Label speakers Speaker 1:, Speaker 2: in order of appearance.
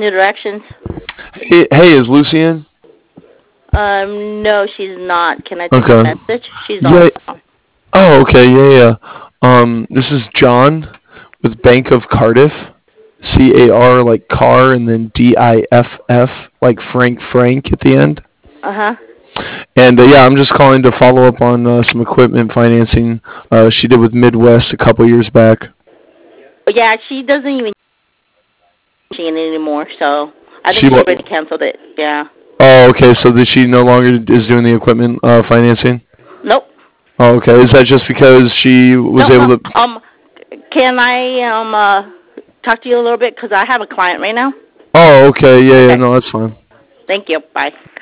Speaker 1: New Directions.
Speaker 2: Hey, is Lucy in?
Speaker 1: No, she's not. Can I take a
Speaker 2: Okay.
Speaker 1: message? She's on
Speaker 2: Yeah.
Speaker 1: the phone.
Speaker 2: Oh, okay. Yeah, yeah. This is John with Bank of Cardiff. CAR like car and then DIFF like Frank at the end.
Speaker 1: Uh-huh.
Speaker 2: And yeah, I'm just calling to follow up on some equipment financing she did with Midwest a couple years back.
Speaker 1: Yeah, she doesn't even machine anymore, so I
Speaker 2: She
Speaker 1: think she
Speaker 2: what?
Speaker 1: already canceled it. Yeah.
Speaker 2: Oh, okay. So that she no longer is doing the equipment financing.
Speaker 1: Nope.
Speaker 2: Oh, okay. Is that just because she was
Speaker 1: No, no.
Speaker 2: able to?
Speaker 1: Can I talk to you a little bit because I have a client right now?
Speaker 2: Oh, okay. Yeah, yeah.
Speaker 1: Okay.
Speaker 2: No, that's fine.
Speaker 1: Thank you. Bye.